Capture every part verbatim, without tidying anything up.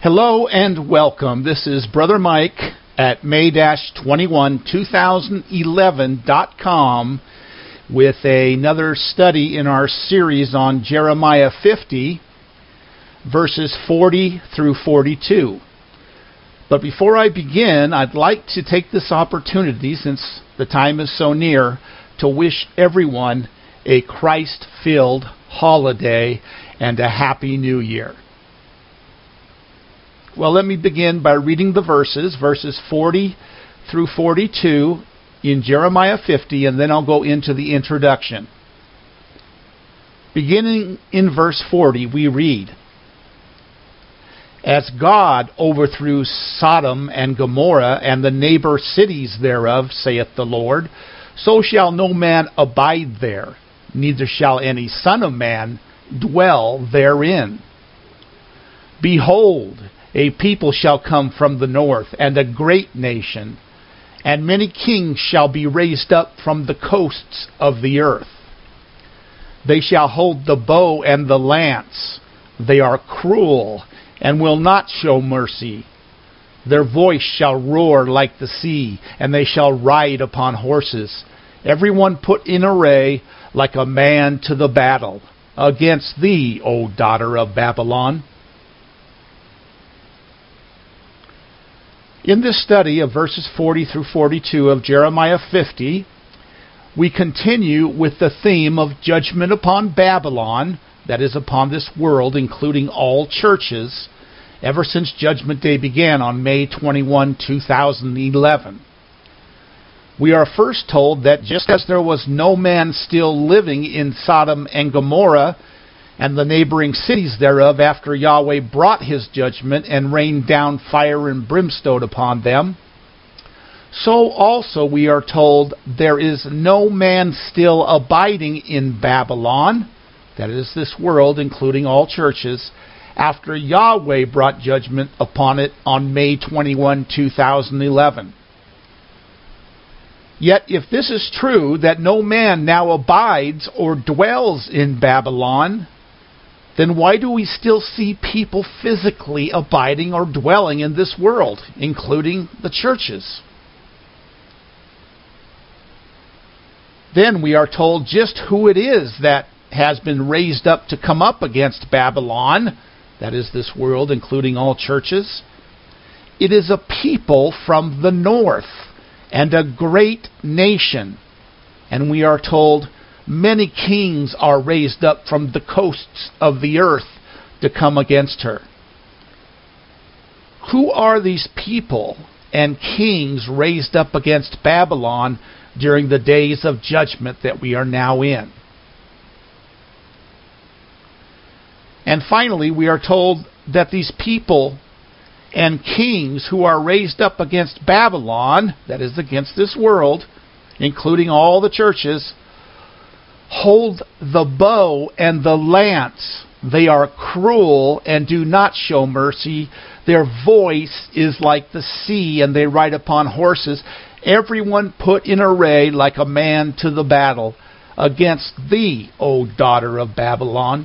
Hello and welcome. This is Brother Mike at May twenty-first, two thousand eleven dot com with another study in our series on Jeremiah fifty, verses forty through forty-two. But before I begin, I'd like to take this opportunity, since the time is so near, to wish everyone a Christ-filled holiday and a Happy New Year. Well, let me begin by reading the verses, verses forty through forty-two in Jeremiah fifty, and then I'll go into the introduction. Beginning in verse forty, we read, "As God overthrew Sodom and Gomorrah and the neighbor cities thereof, saith the Lord, so shall no man abide there, neither shall any son of man dwell therein. Behold, a people shall come from the north, and a great nation, and many kings shall be raised up from the coasts of the earth. They shall hold the bow and the lance. They are cruel, and will not show mercy. Their voice shall roar like the sea, and they shall ride upon horses, every one put in array like a man to the battle, against thee, O daughter of Babylon." In this study of verses forty through forty-two of Jeremiah fifty, we continue with the theme of judgment upon Babylon, that is, upon this world, including all churches, ever since Judgment Day began on May twenty-first, two thousand eleven. We are first told that just as there was no man still living in Sodom and Gomorrah and the neighboring cities thereof after Yahweh brought his judgment and rained down fire and brimstone upon them, so also we are told there is no man still abiding in Babylon, that is, this world, including all churches, after Yahweh brought judgment upon it on May twenty-first, two thousand eleven. Yet if this is true, that no man now abides or dwells in Babylon, then why do we still see people physically abiding or dwelling in this world, including the churches? Then we are told just who it is that has been raised up to come up against Babylon, that is, this world, including all churches. It is a people from the north, and a great nation. And we are told many kings are raised up from the coasts of the earth to come against her. Who are these people and kings raised up against Babylon during the days of judgment that we are now in? And finally, we are told that these people and kings who are raised up against Babylon, that is, against this world, including all the churches, hold the bow and the lance. They are cruel and do not show mercy. Their voice is like the sea, and they ride upon horses, everyone put in array like a man to the battle, against thee, O daughter of Babylon.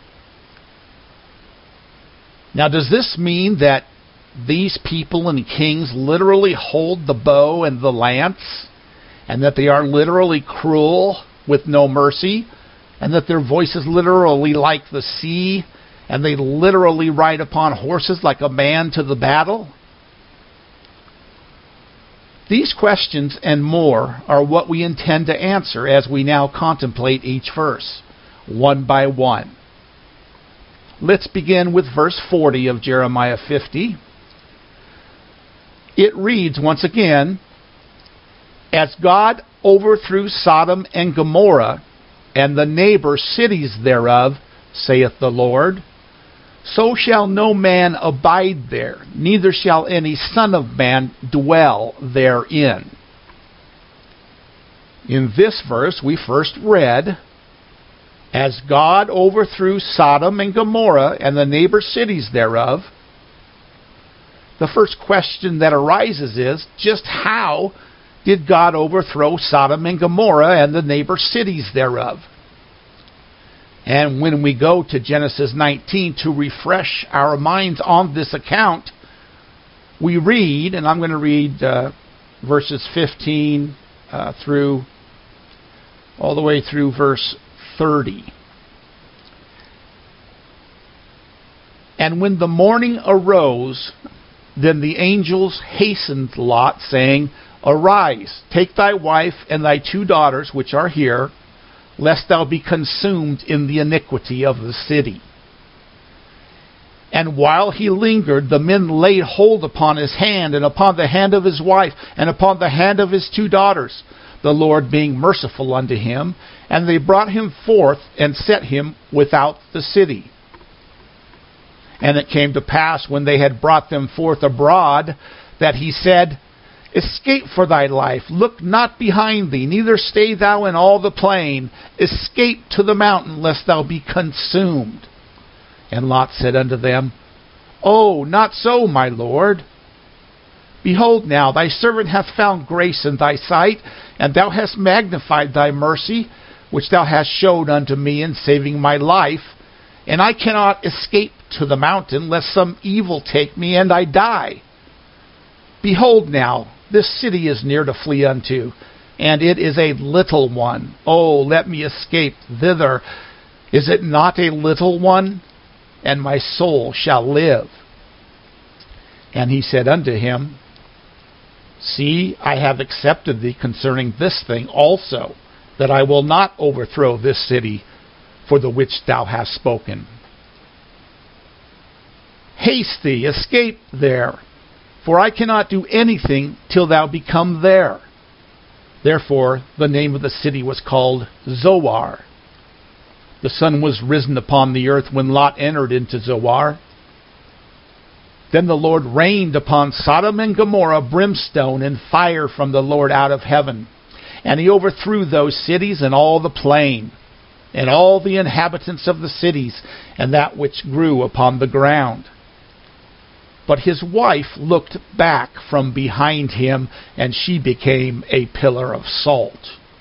Now, does this mean that these people and kings literally hold the bow and the lance, and that they are literally cruel with no mercy, and that their voice is literally like the sea, and they literally ride upon horses like a man to the battle? These questions and more are what we intend to answer as we now contemplate each verse, one by one. Let's begin with verse forty of Jeremiah fifty. It reads once again, "As God overthrew Sodom and Gomorrah and the neighbor cities thereof, saith the Lord, so shall no man abide there, neither shall any son of man dwell therein." In this verse we first read, "As God overthrew Sodom and Gomorrah and the neighbor cities thereof." The first question that arises is, just how did God overthrow Sodom and Gomorrah and the neighbor cities thereof? And when we go to Genesis nineteen to refresh our minds on this account, we read, and I'm going to read uh, verses fifteen uh, through all the way through verse thirty. And when the morning arose, then the angels hastened Lot, saying, Arise, take thy wife and thy two daughters which are here, lest thou be consumed in the iniquity of the city. And while he lingered, the men laid hold upon his hand, and upon the hand of his wife, and upon the hand of his two daughters, the Lord being merciful unto him. And they brought him forth, and set him without the city. And it came to pass, when they had brought them forth abroad, that he said, Escape for thy life, look not behind thee, neither stay thou in all the plain. Escape to the mountain, lest thou be consumed. And Lot said unto them, Oh, not so, my lord. Behold now, thy servant hath found grace in thy sight, and thou hast magnified thy mercy, which thou hast showed unto me in saving my life. And I cannot escape to the mountain, lest some evil take me, and I die. Behold now, this city is near to flee unto, and it is a little one. Oh, let me escape thither. Is it not a little one? And my soul shall live. And he said unto him, See, I have accepted thee concerning this thing also, that I will not overthrow this city for the which thou hast spoken. Haste thee, escape there, for I cannot do anything till thou be come there. Therefore the name of the city was called Zoar. The sun was risen upon the earth when Lot entered into Zoar. Then the Lord rained upon Sodom and Gomorrah brimstone and fire from the Lord out of heaven. And he overthrew those cities and all the plain, and all the inhabitants of the cities, and that which grew upon the ground. But his wife looked back from behind him, and she became a pillar of salt.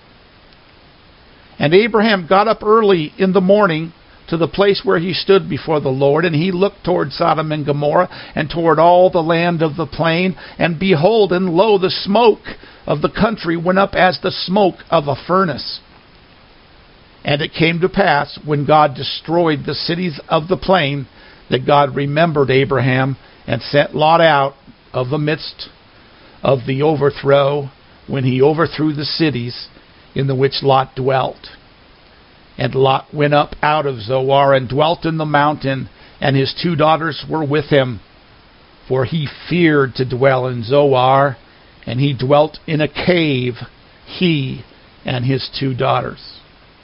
And Abraham got up early in the morning to the place where he stood before the Lord, and he looked toward Sodom and Gomorrah, and toward all the land of the plain, and behold, and lo, the smoke of the country went up as the smoke of a furnace. And it came to pass, when God destroyed the cities of the plain, that God remembered Abraham, and sent Lot out of the midst of the overthrow, when he overthrew the cities in the which Lot dwelt. And Lot went up out of Zoar, and dwelt in the mountain, and his two daughters were with him. For he feared to dwell in Zoar, and he dwelt in a cave, he and his two daughters.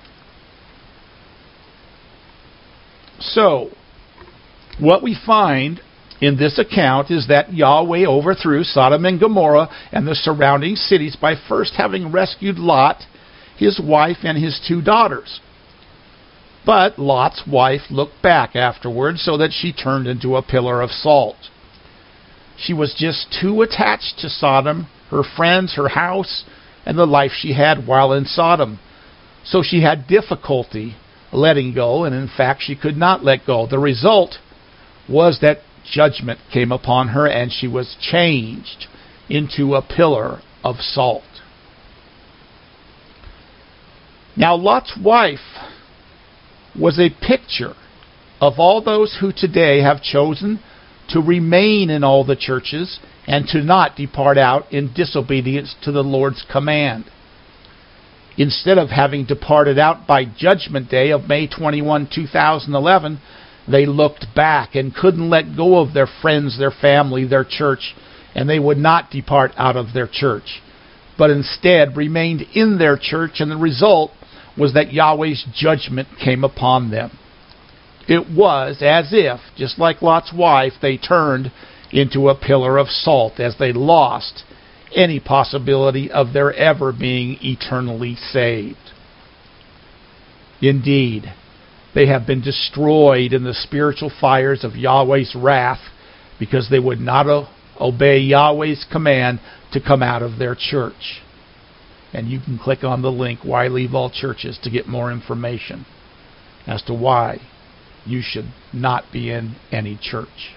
So, what we find in this account is that Yahweh overthrew Sodom and Gomorrah and the surrounding cities by first having rescued Lot, his wife, and his two daughters. But Lot's wife looked back afterwards, so that she turned into a pillar of salt. She was just too attached to Sodom, her friends, her house, and the life she had while in Sodom. So she had difficulty letting go, and in fact she could not let go. The result was that judgment came upon her, and she was changed into a pillar of salt. Now Lot's wife was a picture of all those who today have chosen to remain in all the churches and to not depart out in disobedience to the Lord's command. Instead of having departed out by Judgment Day of May twenty-first, two thousand eleven, they looked back and couldn't let go of their friends, their family, their church, and they would not depart out of their church, but instead remained in their church, and the result was that Yahweh's judgment came upon them. It was as if, just like Lot's wife, they turned into a pillar of salt as they lost any possibility of their ever being eternally saved. Indeed, they have been destroyed in the spiritual fires of Yahweh's wrath because they would not o- obey Yahweh's command to come out of their church. And you can click on the link, Why Leave All Churches, to get more information. as to why you should not be in any church.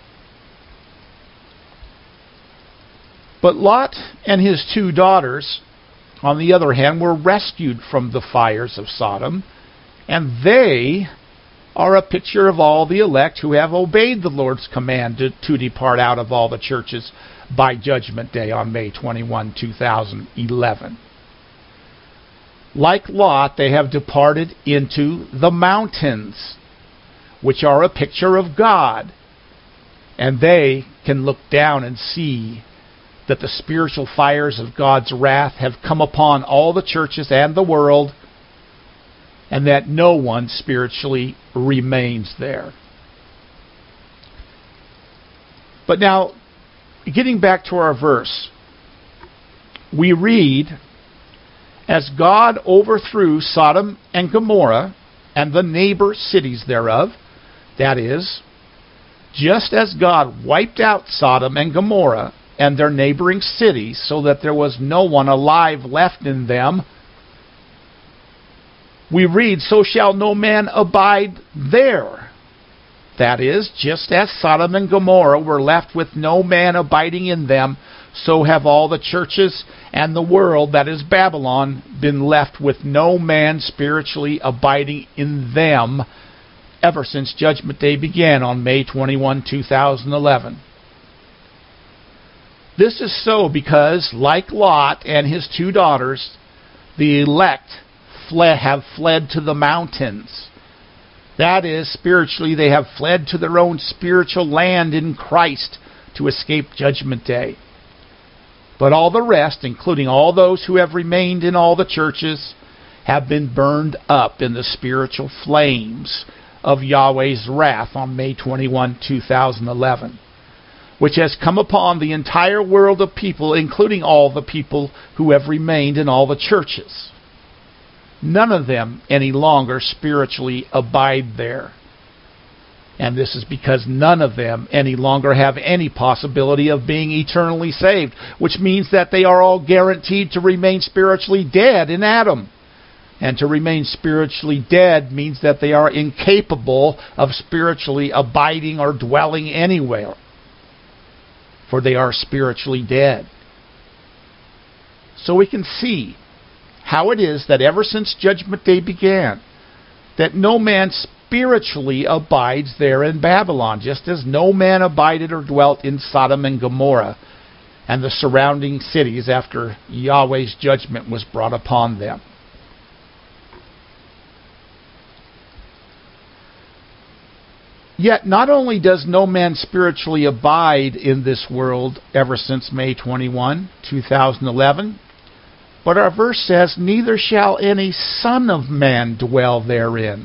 But Lot and his two daughters, on the other hand, were rescued from the fires of Sodom, and they are a picture of all the elect who have obeyed the Lord's command to, to depart out of all the churches by Judgment Day on May twenty-first, two thousand eleven. Like Lot, they have departed into the mountains, which are a picture of God, and they can look down and see that the spiritual fires of God's wrath have come upon all the churches and the world, and that no one spiritually remains there. But now, getting back to our verse, we read, as God overthrew Sodom and Gomorrah and the neighbor cities thereof, that is, just as God wiped out Sodom and Gomorrah and their neighboring cities so that there was no one alive left in them, we read, so shall no man abide there. That is, just as Sodom and Gomorrah were left with no man abiding in them, so have all the churches and the world, that is Babylon, been left with no man spiritually abiding in them ever since Judgment Day began on May twenty-first, two thousand eleven. This is so because, like Lot and his two daughters, the elect fled, have fled to the mountains. That is, spiritually, they have fled to their own spiritual land in Christ to escape Judgment Day. But all the rest, including all those who have remained in all the churches, have been burned up in the spiritual flames of Yahweh's wrath on May twenty-first, two thousand eleven, which has come upon the entire world of people, including all the people who have remained in all the churches. None of them any longer spiritually abide there. And this is because none of them any longer have any possibility of being eternally saved, which means that they are all guaranteed to remain spiritually dead in Adam. And to remain spiritually dead means that they are incapable of spiritually abiding or dwelling anywhere, for they are spiritually dead. So we can see how it is that ever since Judgment Day began, that no man spiritually abides there in Babylon, just as no man abided or dwelt in Sodom and Gomorrah and the surrounding cities after Yahweh's judgment was brought upon them. Yet not only does no man spiritually abide in this world ever since May twenty-first, two thousand eleven, but our verse says, neither shall any son of man dwell therein.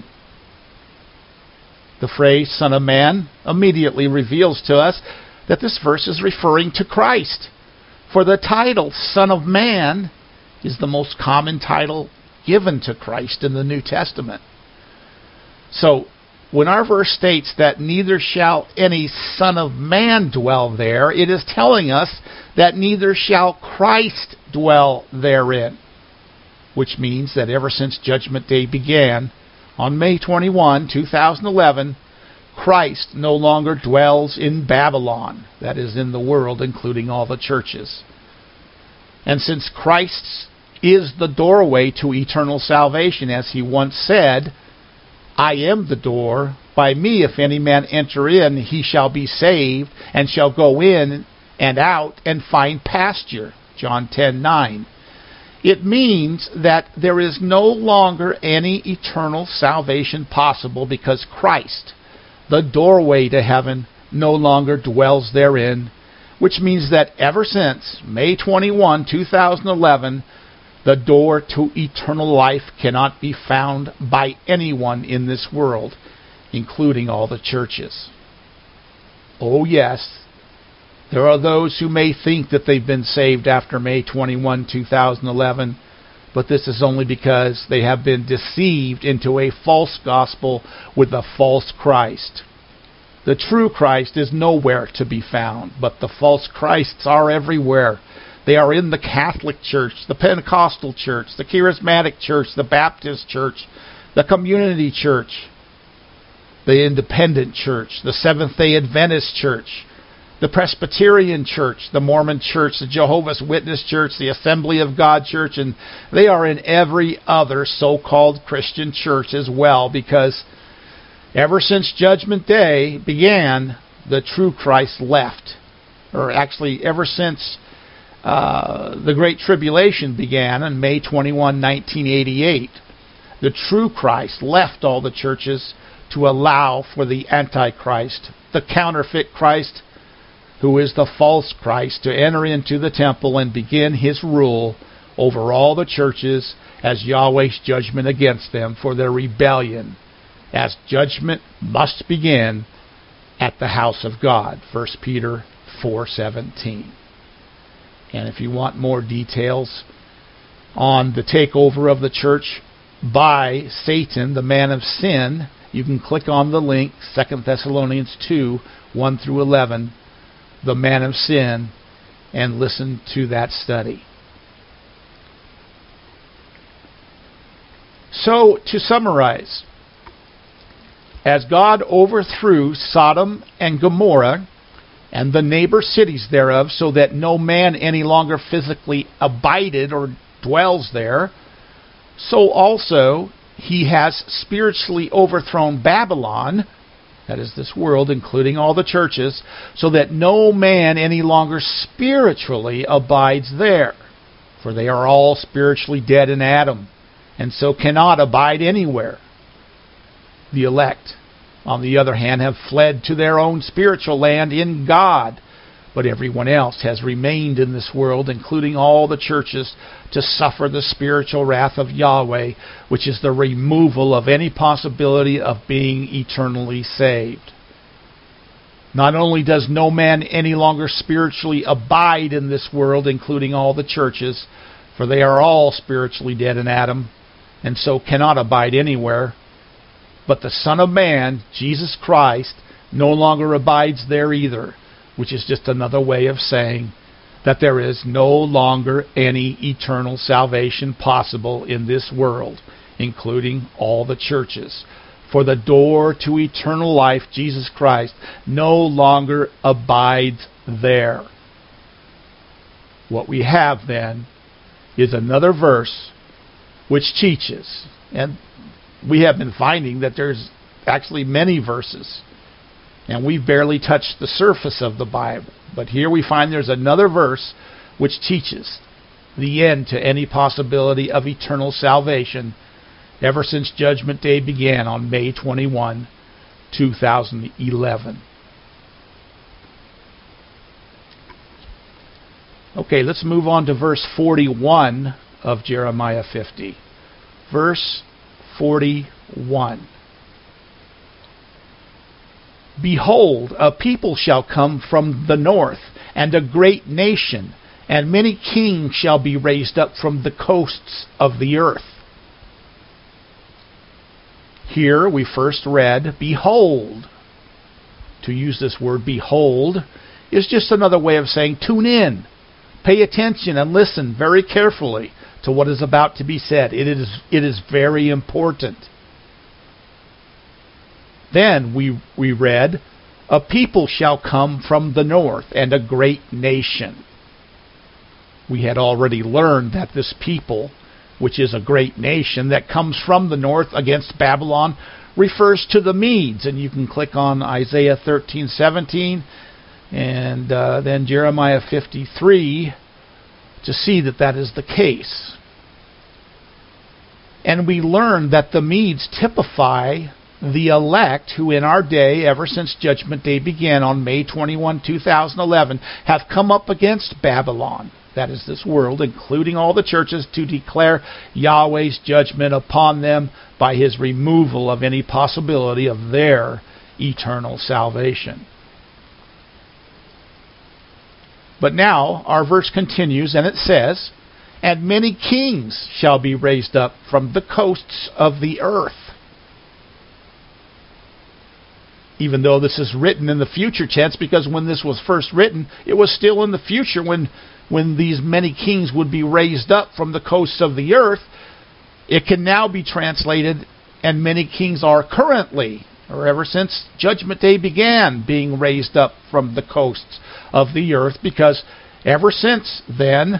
The phrase son of man immediately reveals to us that this verse is referring to Christ. For the title Son of Man is the most common title given to Christ in the New Testament. So, when our verse states that neither shall any son of man dwell there, it is telling us that neither shall Christ dwell therein. Which means that ever since Judgment Day began, on May twenty-first, two thousand eleven, Christ no longer dwells in Babylon, that is, in the world, including all the churches. And since Christ is the doorway to eternal salvation, as he once said, I am the door. By me, if any man enter in, he shall be saved, and shall go in and out and find pasture. John ten nine. It means that there is no longer any eternal salvation possible because Christ, the doorway to heaven, no longer dwells therein, which means that ever since May twenty-first, two thousand eleven, the door to eternal life cannot be found by anyone in this world, including all the churches. Oh yes, there are those who may think that they've been saved after May twenty-first, two thousand eleven, but this is only because they have been deceived into a false gospel with a false Christ. The true Christ is nowhere to be found, but the false Christs are everywhere. They are in the Catholic Church, the Pentecostal Church, the Charismatic Church, the Baptist Church, the Community Church. the Independent Church, the Seventh-day Adventist Church, the Presbyterian Church, the Mormon Church, the Jehovah's Witness Church, the Assembly of God Church, and they are in every other so-called Christian church as well, because ever since Judgment Day began, the true Christ left. Or actually, ever since uh, the Great Tribulation began on May twenty-first, nineteen eighty-eight, the true Christ left all the churches to allow for the Antichrist, the counterfeit Christ, who is the false Christ, to enter into the temple and begin his rule over all the churches as Yahweh's judgment against them for their rebellion, as judgment must begin at the house of God. First Peter four seventeen. And if you want more details on the takeover of the church by Satan, the man of sin, you can click on the link, Second Thessalonians two, one through eleven, the man of sin, and listen to that study. So, to summarize, as God overthrew Sodom and Gomorrah and the neighbor cities thereof, so that no man any longer physically abided or dwells there, so also he has spiritually overthrown Babylon, that is this world, including all the churches, so that no man any longer spiritually abides there. For they are all spiritually dead in Adam, and so cannot abide anywhere. The elect, on the other hand, have fled to their own spiritual land in God, but everyone else has remained in this world, including all the churches, to suffer the spiritual wrath of Yahweh, which is the removal of any possibility of being eternally saved. Not only does no man any longer spiritually abide in this world, including all the churches, for they are all spiritually dead in Adam, and so cannot abide anywhere, but the Son of Man, Jesus Christ, no longer abides there either, which is just another way of saying that there is no longer any eternal salvation possible in this world, including all the churches. For the door to eternal life, Jesus Christ, no longer abides there. What we have then is another verse which teaches, and we have been finding that there's actually many verses, and we've barely touched the surface of the Bible. But here we find there's another verse which teaches the end to any possibility of eternal salvation ever since Judgment Day began on May twenty-first, two thousand eleven. Okay, let's move on to verse forty-one of Jeremiah fifty. Verse forty-one. Behold, a people shall come from the north, and a great nation, and many kings shall be raised up from the coasts of the earth. Here we first read, behold. To use this word, behold, is just another way of saying tune in. Pay attention and listen very carefully to what is about to be said. It is, it is very important. Then we, we read, a people shall come from the north, and a great nation. We had already learned that this people, which is a great nation that comes from the north against Babylon, refers to the Medes. And you can click on Isaiah thirteen seventeen and uh, then Jeremiah fifty-three to see that that is the case. And we learn that the Medes typify the elect who in our day, ever since Judgment Day began on May twenty-first, two thousand eleven, have come up against Babylon, that is this world, including all the churches, to declare Yahweh's judgment upon them by his removal of any possibility of their eternal salvation. But now our verse continues, and it says, and many kings shall be raised up from the coasts of the earth. Even though this is written in the future tense, because when this was first written, it was still in the future when, when these many kings would be raised up from the coasts of the earth. It can now be translated, and many kings are currently or ever since Judgment Day began, being raised up from the coasts of the earth, because ever since then,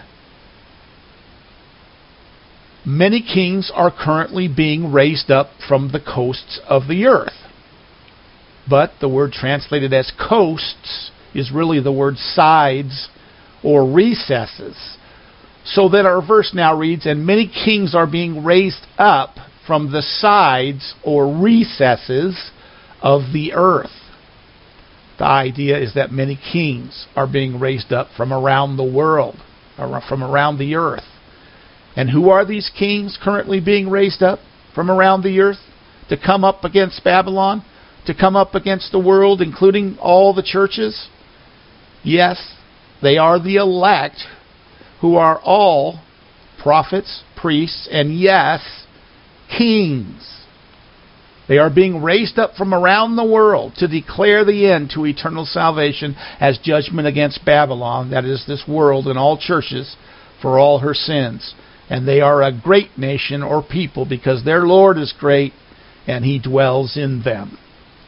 many kings are currently being raised up from the coasts of the earth. But the word translated as coasts is really the word sides or recesses. So that our verse now reads, and many kings are being raised up from the sides or recesses of the earth. The idea is that many kings are being raised up from around the world, or from around the earth. And who are these kings currently being raised up from around the earth to come up against Babylon, to come up against the world, including all the churches? Yes, they are the elect, who are all prophets, priests, and yes, kings. They are being raised up from around the world to declare the end to eternal salvation as judgment against Babylon, that is, this world and all churches, for all her sins. And they are a great nation or people because their Lord is great and He dwells in them.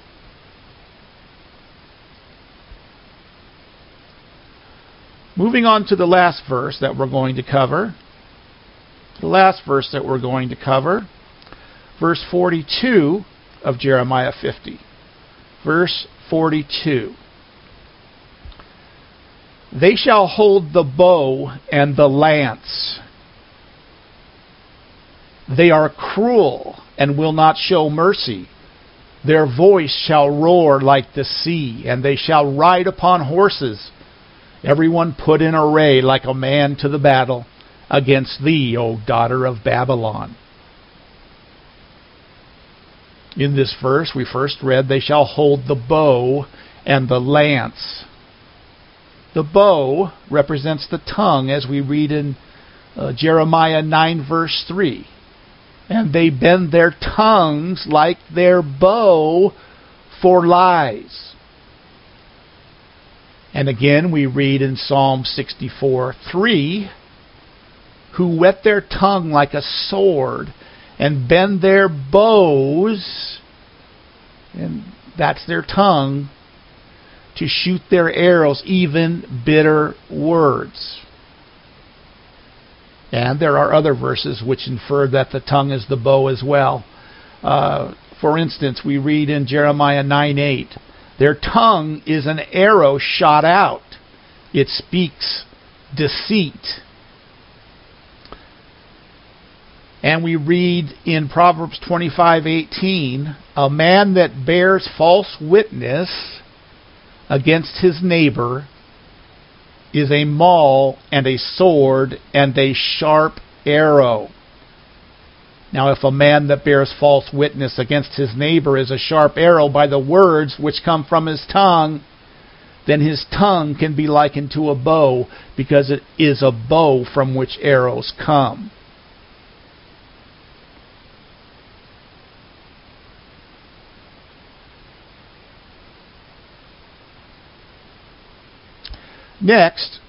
Moving on to the last verse that we're going to cover. The last verse that we're going to cover. Verse forty-two of Jeremiah fifty. Verse forty-two. They shall hold the bow and the lance. They are cruel and will not show mercy. Their voice shall roar like the sea, and they shall ride upon horses. Everyone put in array like a man to the battle against thee, O daughter of Babylon. In this verse, we first read, they shall hold the bow and the lance. The bow represents the tongue, as we read in uh, Jeremiah nine, verse three. And they bend their tongues like their bow for lies. And again, we read in Psalm sixty-four, three, who whet their tongue like a sword and bend their bows, and that's their tongue, to shoot their arrows, even bitter words. And there are other verses which infer that the tongue is the bow as well. Uh, for instance, we read in Jeremiah nine eight, their tongue is an arrow shot out. It speaks deceit. And we read in Proverbs twenty-five eighteen, a man that bears false witness against his neighbor is a maul and a sword and a sharp arrow. Now, if a man that bears false witness against his neighbor is a sharp arrow by the words which come from his tongue, then his tongue can be likened to a bow, because it is a bow from which arrows come. Next,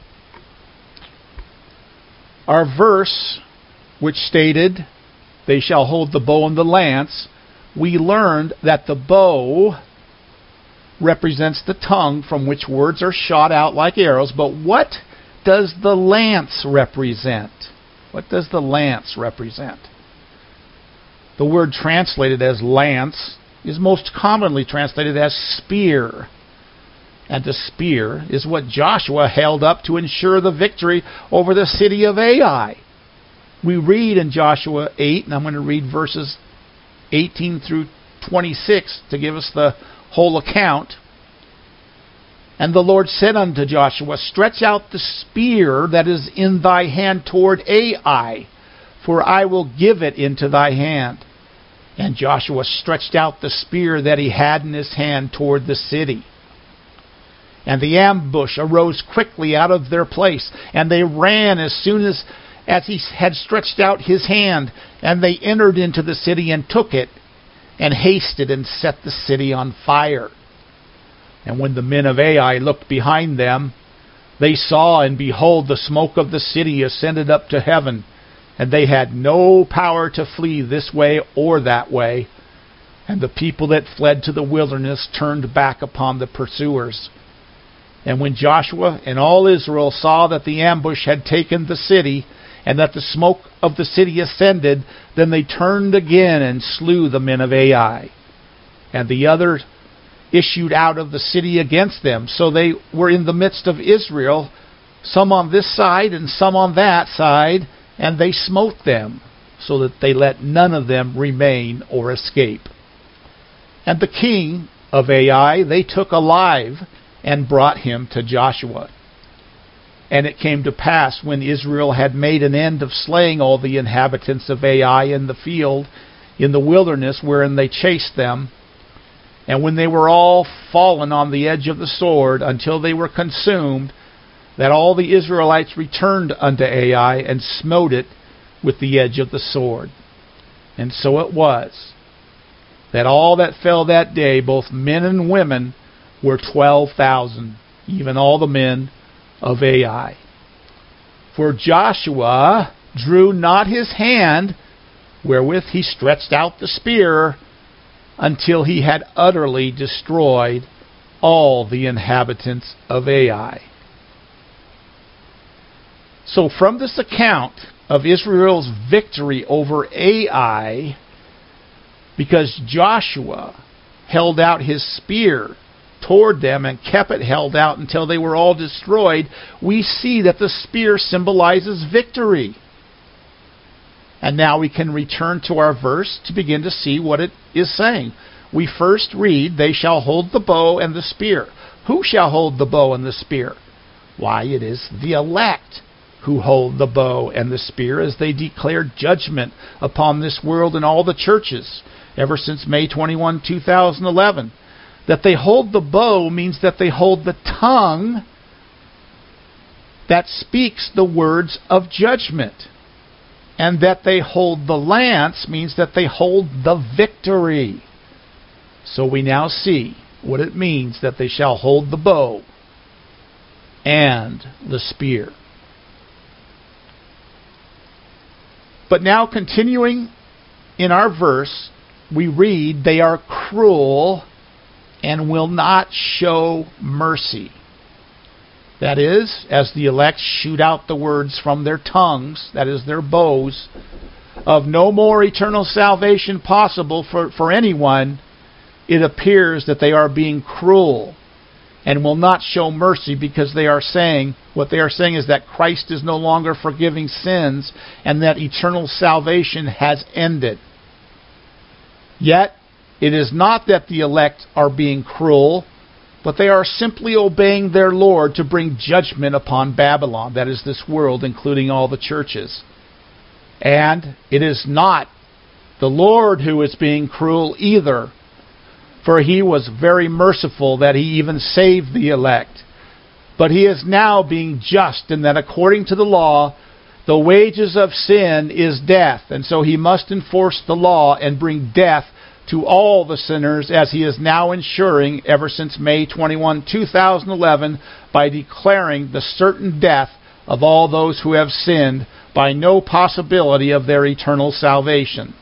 our verse which stated, they shall hold the bow and the lance, we learned that the bow represents the tongue from which words are shot out like arrows. But what does the lance represent? What does the lance represent? The word translated as lance is most commonly translated as spear. And the spear is what Joshua held up to ensure the victory over the city of Ai. We read in Joshua eight, and I'm going to read verses eighteen through twenty-six to give us the whole account. And the Lord said unto Joshua, stretch out the spear that is in thy hand toward Ai, for I will give it into thy hand. And Joshua stretched out the spear that he had in his hand toward the city. And the ambush arose quickly out of their place, and they ran as soon as, as he had stretched out his hand, and they entered into the city and took it, and hasted and set the city on fire. And when the men of Ai looked behind them, they saw, and behold, the smoke of the city ascended up to heaven, and they had no power to flee this way or that way. And the people that fled to the wilderness turned back upon the pursuers. And when Joshua and all Israel saw that the ambush had taken the city, and that the smoke of the city ascended, then they turned again and slew the men of Ai. And the others issued out of the city against them. So they were in the midst of Israel, some on this side and some on that side, and they smote them, so that they let none of them remain or escape. And the king of Ai they took alive, and brought him to Joshua. And it came to pass, when Israel had made an end of slaying all the inhabitants of Ai in the field, in the wilderness wherein they chased them, and when they were all fallen on the edge of the sword, until they were consumed, that all the Israelites returned unto Ai, and smote it with the edge of the sword. And so it was, that all that fell that day, both men and women, were twelve thousand, even all the men of Ai. For Joshua drew not his hand, wherewith he stretched out the spear, until he had utterly destroyed all the inhabitants of Ai. So from this account of Israel's victory over Ai, because Joshua held out his spear toward them and kept it held out until they were all destroyed, we see that the spear symbolizes victory. And now we can return to our verse to begin to see what it is saying. We first read, they shall hold the bow and the spear. Who shall hold the bow and the spear? Why, it is the elect who hold the bow and the spear, as they declare judgment upon this world and all the churches ever since May twenty-first, two thousand eleven. That they hold the bow means that they hold the tongue that speaks the words of judgment. And that they hold the lance means that they hold the victory. So we now see what it means that they shall hold the bow and the spear. But now continuing in our verse, we read, they are cruel and will not show mercy. That is, as the elect shoot out the words from their tongues, that is, their bows, of no more eternal salvation possible for, for anyone, it appears that they are being cruel and will not show mercy, because they are saying, what they are saying is that Christ is no longer forgiving sins and that eternal salvation has ended. Yet, it is not that the elect are being cruel, but they are simply obeying their Lord to bring judgment upon Babylon, that is, this world, including all the churches. And it is not the Lord who is being cruel either, for He was very merciful that He even saved the elect. But He is now being just, in that according to the law, the wages of sin is death, and so He must enforce the law and bring death to all the sinners, as He is now ensuring ever since May twenty-first, two thousand eleven, by declaring the certain death of all those who have sinned, by no possibility of their eternal salvation.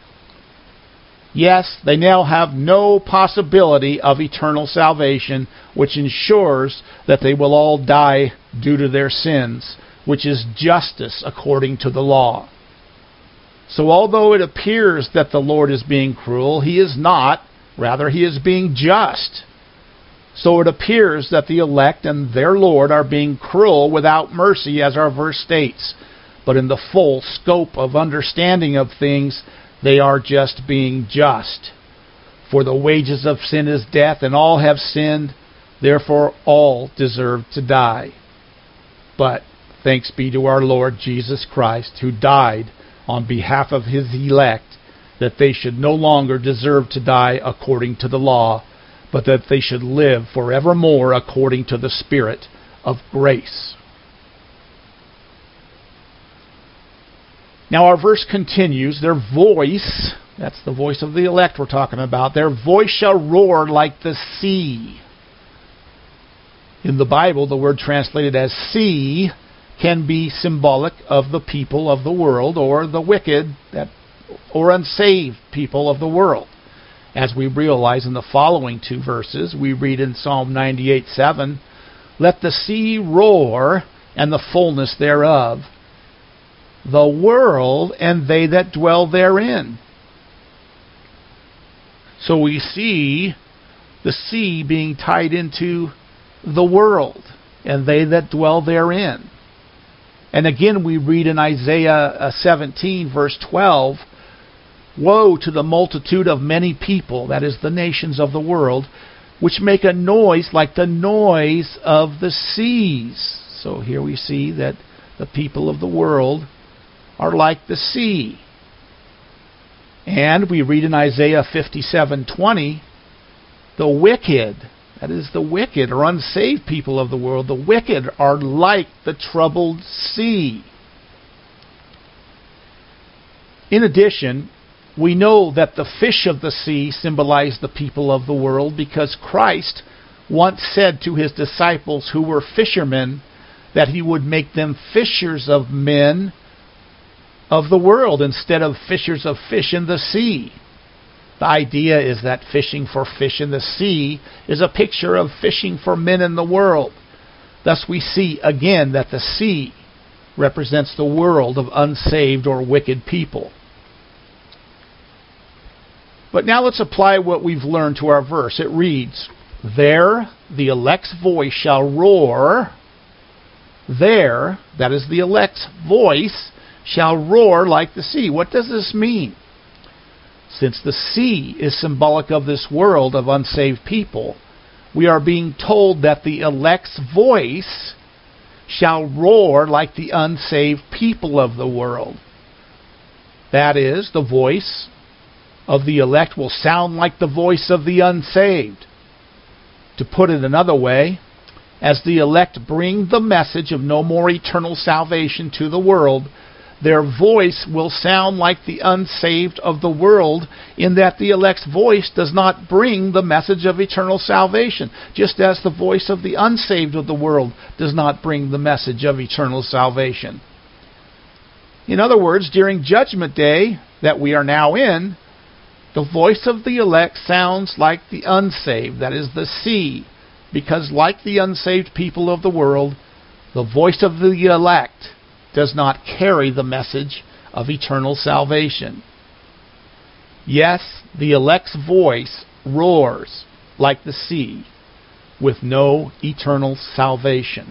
Yes, they now have no possibility of eternal salvation, which ensures that they will all die due to their sins, which is justice according to the law. So although it appears that the Lord is being cruel, He is not. Rather, He is being just. So it appears that the elect and their Lord are being cruel without mercy, as our verse states. But in the full scope of understanding of things, they are just being just. For the wages of sin is death, and all have sinned, therefore all deserve to die. But thanks be to our Lord Jesus Christ, who died on behalf of His elect, that they should no longer deserve to die according to the law, but that they should live forevermore according to the Spirit of grace. Now our verse continues, their voice, that's the voice of the elect we're talking about, their voice shall roar like the sea. In the Bible, the word translated as sea can be symbolic of the people of the world, or the wicked, that, or unsaved people of the world. As we realize in the following two verses, we read in Psalm ninety-eight seven, "Let the sea roar, and the fullness thereof, the world and they that dwell therein." So we see the sea being tied into the world and they that dwell therein. And again we read in Isaiah seventeen verse twelve, "Woe to the multitude of many people," that is the nations of the world, "which make a noise like the noise of the seas." So here we see that the people of the world are like the sea. And we read in Isaiah fifty-seven twenty, "The wicked," that is the wicked or unsaved people of the world, "the wicked are like the troubled sea." In addition, we know that the fish of the sea symbolize the people of the world, because Christ once said to his disciples who were fishermen that he would make them fishers of men of the world instead of fishers of fish in the sea. The idea is that fishing for fish in the sea is a picture of fishing for men in the world. Thus we see again that the sea represents the world of unsaved or wicked people. But now let's apply what we've learned to our verse. It reads, "There the elect's voice shall roar." There, that is the elect's voice, shall roar like the sea. What does this mean? Since the sea is symbolic of this world of unsaved people, we are being told that the elect's voice shall roar like the unsaved people of the world. That is, the voice of the elect will sound like the voice of the unsaved. To put it another way, as the elect bring the message of no more eternal salvation to the world, their voice will sound like the unsaved of the world, in that the elect's voice does not bring the message of eternal salvation, just as the voice of the unsaved of the world does not bring the message of eternal salvation. In other words, during Judgment Day that we are now in, the voice of the elect sounds like the unsaved, that is the sea, because like the unsaved people of the world, the voice of the elect does not carry the message of eternal salvation. Yes, the elect's voice roars like the sea with no eternal salvation.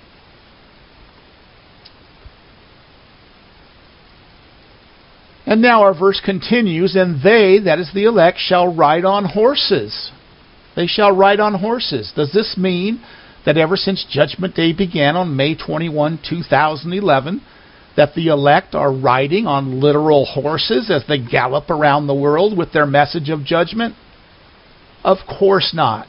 And now our verse continues, "And they," that is the elect, "shall ride on horses." They shall ride on horses. Does this mean that ever since Judgment Day began on May twenty-first, two thousand eleven, that the elect are riding on literal horses as they gallop around the world with their message of judgment? Of course not.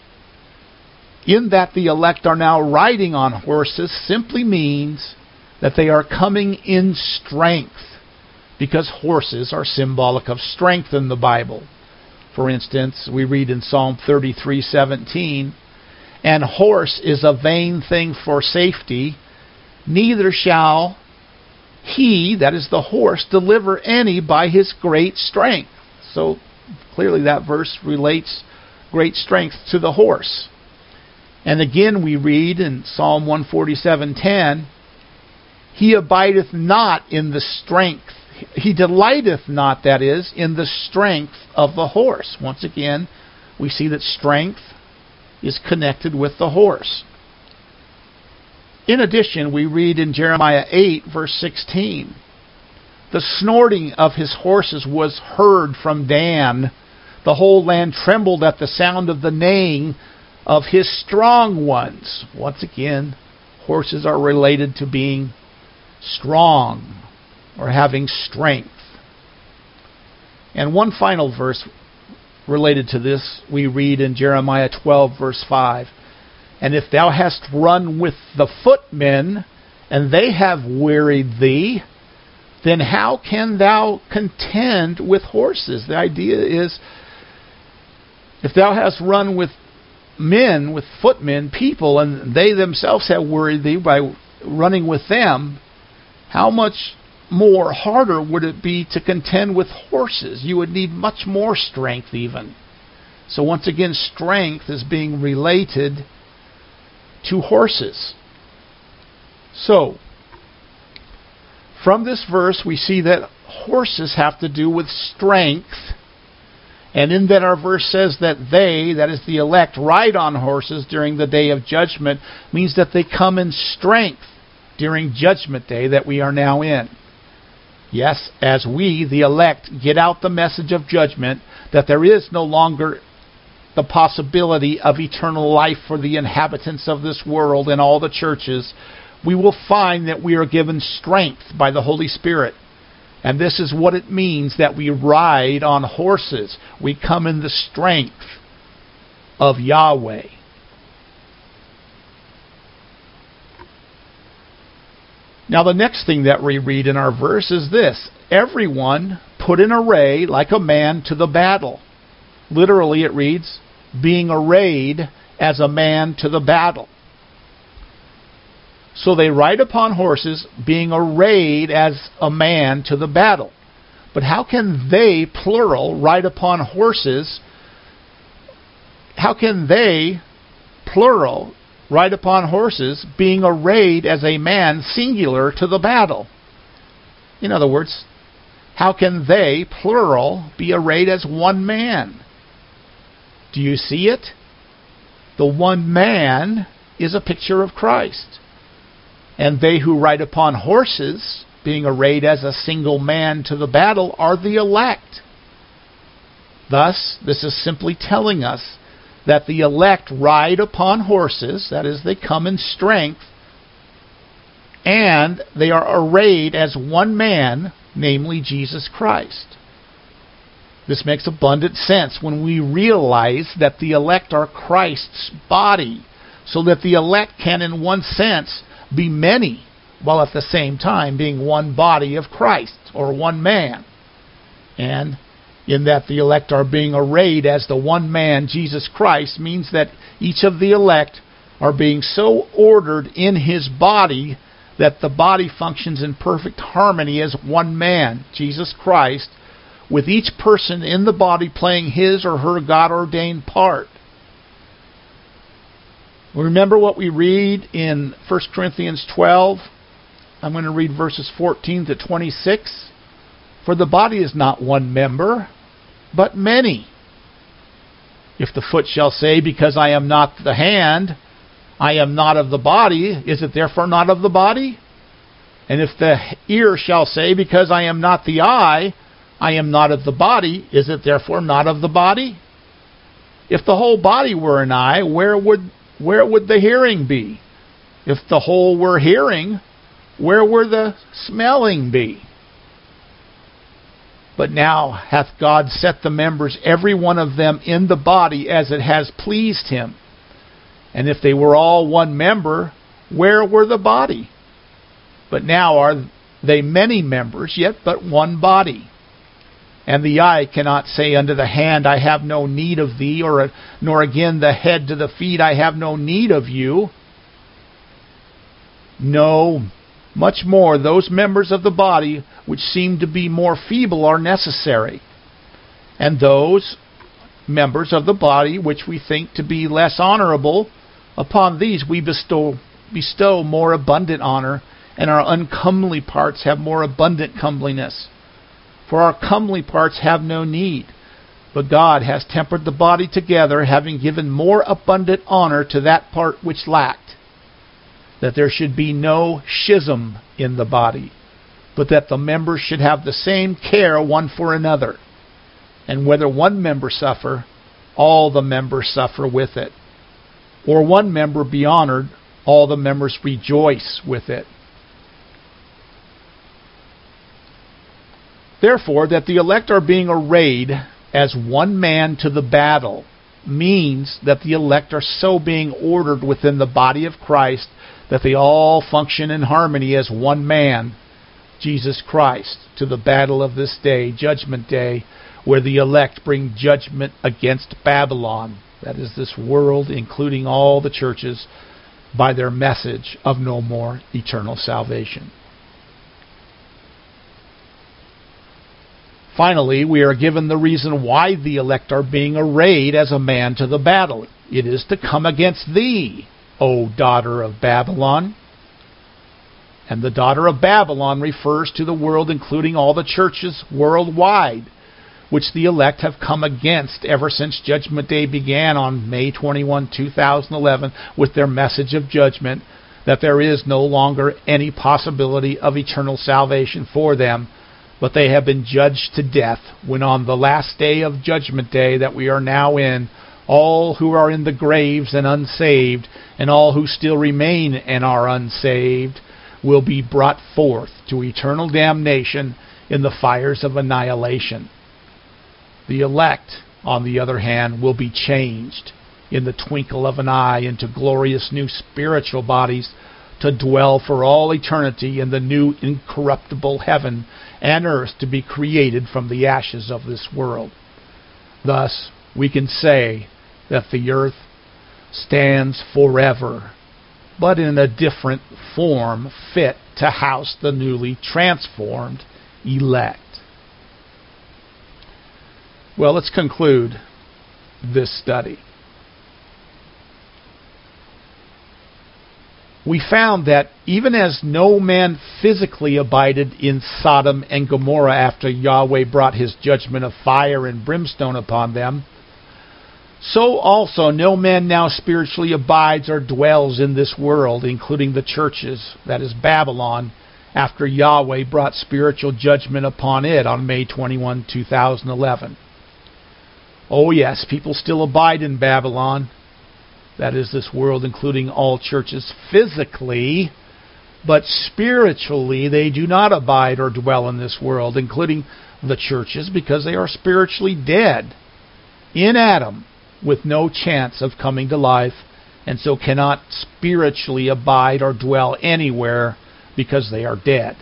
In that the elect are now riding on horses simply means that they are coming in strength, because horses are symbolic of strength in the Bible. For instance, we read in Psalm thirty-three seventeen, "And horse is a vain thing for safety, neither shall he," that is the horse, "deliver any by his great strength." So clearly that verse relates great strength to the horse. And again we read in Psalm one forty-seven ten, "He abideth not in the strength, he delighteth not," that is, in the strength of the horse. Once again, we see that strength is connected with the horse. In addition, we read in Jeremiah eight, verse sixteen, "The snorting of his horses was heard from Dan. The whole land trembled at the sound of the neighing of his strong ones." Once again, horses are related to being strong or having strength. And one final verse related to this, we read in Jeremiah twelve, verse five, "And if thou hast run with the footmen, and they have wearied thee, then how can thou contend with horses?" The idea is, if thou hast run with men, with footmen, people, and they themselves have worried thee by running with them, how much more harder would it be to contend with horses? You would need much more strength even. So once again, strength is being related to horses. So, from this verse, we see that horses have to do with strength. And in that our verse says that they, that is the elect, ride on horses during the day of judgment, means that they come in strength during judgment day that we are now in. Yes, as we, the elect, get out the message of judgment, that there is no longer the possibility of eternal life for the inhabitants of this world and all the churches, we will find that we are given strength by the Holy Spirit. And this is what it means that we ride on horses. We come in the strength of Yahweh. Now the next thing that we read in our verse is this: everyone put in array like a man to the battle. Literally it reads, being arrayed as a man to the battle. So they ride upon horses, being arrayed as a man to the battle. But how can they, plural, ride upon horses? How can they, plural, ride upon horses, being arrayed as a man, singular, to the battle? In other words, how can they, plural, be arrayed as one man? Do you see it? The one man is a picture of Christ. And they who ride upon horses, being arrayed as a single man to the battle, are the elect. Thus, this is simply telling us that the elect ride upon horses, that is, they come in strength, and they are arrayed as one man, namely Jesus Christ. This makes abundant sense when we realize that the elect are Christ's body, so that the elect can, in one sense, be many, while at the same time being one body of Christ, or one man. And in that the elect are being arrayed as the one man, Jesus Christ, means that each of the elect are being so ordered in his body that the body functions in perfect harmony as one man, Jesus Christ, with each person in the body playing his or her God-ordained part. Remember what we read in First Corinthians twelve? I'm going to read verses fourteen to twenty-six. For the body is not one member, but many. If the foot shall say, because I am not the hand, I am not of the body, is it therefore not of the body? And if the ear shall say, because I am not the eye, I am not of the body, is it therefore not of the body? If the whole body were an eye, where would where would the hearing be? If the whole were hearing, where would the smelling be? But now hath God set the members, every one of them, in the body as it has pleased him. And if they were all one member, where were the body? But now are they many members, yet but one body. And the eye cannot say unto the hand, I have no need of thee, or nor again the head to the feet, I have no need of you. No, much more, those members of the body which seem to be more feeble are necessary. And those members of the body which we think to be less honorable, upon these we bestow, bestow more abundant honor, and our uncomely parts have more abundant comeliness. For our comely parts have no need, but God has tempered the body together, having given more abundant honor to that part which lacked, that there should be no schism in the body, but that the members should have the same care one for another. And whether one member suffer, all the members suffer with it. Or one member be honored, all the members rejoice with it. Therefore, that the elect are being arrayed as one man to the battle means that the elect are so being ordered within the body of Christ that they all function in harmony as one man, Jesus Christ, to the battle of this day, Judgment Day, where the elect bring judgment against Babylon, that is this world, including all the churches, by their message of no more eternal salvation. Finally, we are given the reason why the elect are being arrayed as a man to the battle. It is to come against thee, O daughter of Babylon. And the daughter of Babylon refers to the world, including all the churches worldwide, which the elect have come against ever since Judgment Day began on May twenty-first, two thousand eleven, with their message of judgment, that there is no longer any possibility of eternal salvation for them, but they have been judged to death, when on the last day of Judgment Day that we are now in, all who are in the graves and unsaved, and all who still remain and are unsaved, will be brought forth to eternal damnation in the fires of annihilation. The elect, on the other hand, will be changed in the twinkle of an eye into glorious new spiritual bodies to dwell for all eternity in the new incorruptible heaven and earth to be created from the ashes of this world. Thus, we can say that the earth stands forever, but in a different form fit to house the newly transformed elect. Well, let's conclude this study. We found that even as no man physically abided in Sodom and Gomorrah after Yahweh brought his judgment of fire and brimstone upon them, so also no man now spiritually abides or dwells in this world, including the churches, that is Babylon, after Yahweh brought spiritual judgment upon it on May twenty-first, two thousand eleven. Oh yes, people still abide in Babylon, that is this world, including all churches physically, but spiritually they do not abide or dwell in this world, including the churches, because they are spiritually dead in Adam, with no chance of coming to life, and so cannot spiritually abide or dwell anywhere because they are dead.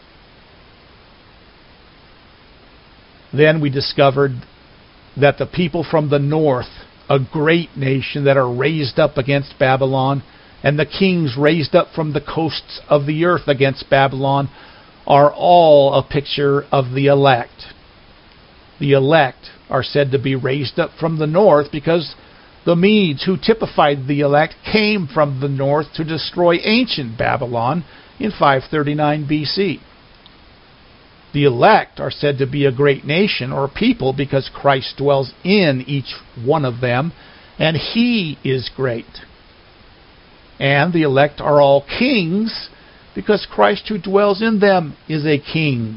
Then we discovered that the people from the north, a great nation that are raised up against Babylon, and the kings raised up from the coasts of the earth against Babylon, are all a picture of the elect. The elect are said to be raised up from the north because the Medes, who typified the elect, came from the north to destroy ancient Babylon in five thirty-nine B C. The elect are said to be a great nation or people because Christ dwells in each one of them, and He is great. And the elect are all kings because Christ who dwells in them is a king.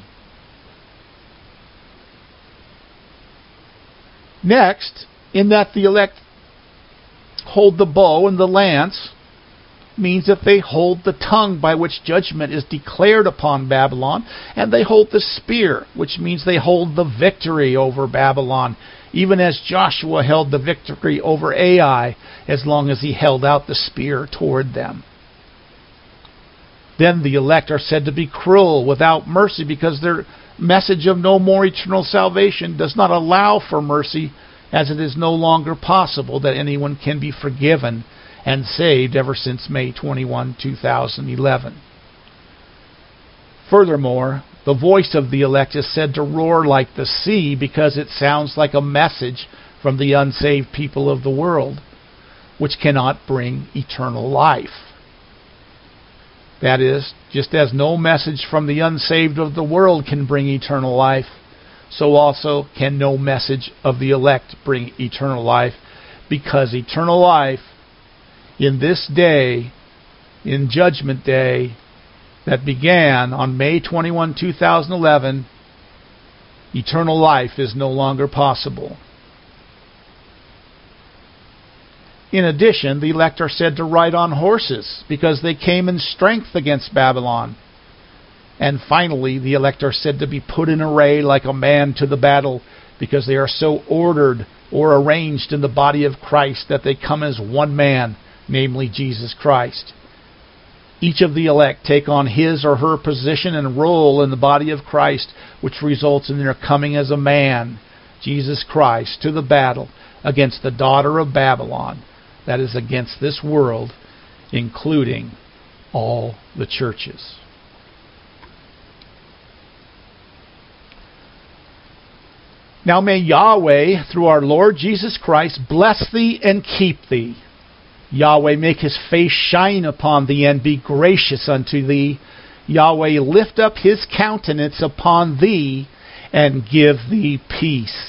Next, in that the elect hold the bow and the lance, means that they hold the tongue by which judgment is declared upon Babylon, and they hold the spear, which means they hold the victory over Babylon, even as Joshua held the victory over Ai, as long as he held out the spear toward them. Then the elect are said to be cruel, without mercy, because their message of no more eternal salvation does not allow for mercy, as it is no longer possible that anyone can be forgiven and saved ever since May twenty-first, two thousand eleven. Furthermore, the voice of the elect is said to roar like the sea because it sounds like a message from the unsaved people of the world, which cannot bring eternal life. That is, just as no message from the unsaved of the world can bring eternal life, so also can no message of the elect bring eternal life, because eternal life in this day, in Judgment Day, that began on May twenty-first, two thousand eleven, eternal life is no longer possible. In addition, the elect are said to ride on horses because they came in strength against Babylon. And finally, the elect are said to be put in array like a man to the battle because they are so ordered or arranged in the body of Christ that they come as one man, namely Jesus Christ. Each of the elect take on his or her position and role in the body of Christ, which results in their coming as a man, Jesus Christ, to the battle against the daughter of Babylon, that is, against this world, including all the churches. Now may Yahweh, through our Lord Jesus Christ, bless thee and keep thee. Yahweh make his face shine upon thee and be gracious unto thee. Yahweh lift up his countenance upon thee and give thee peace.